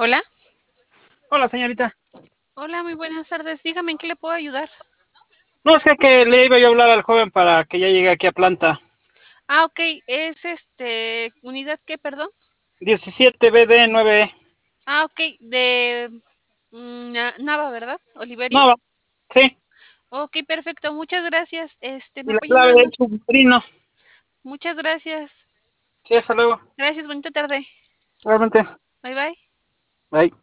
Hola. Hola, señorita. Hola, muy buenas tardes. Dígame en qué le puedo ayudar. No sé que le iba yo a hablar al joven para que ya llegue aquí a planta. Ok, es unidad qué, perdón. 17 BD 9. Ok, de Nava, ¿verdad? Oliverio. No, sí. Ok, perfecto. Muchas gracias. Y ¿Me la apoya clave nada del más? submarino. Muchas gracias. Sí, hasta luego. Gracias, bonita tarde. Realmente. Bye bye. Bye.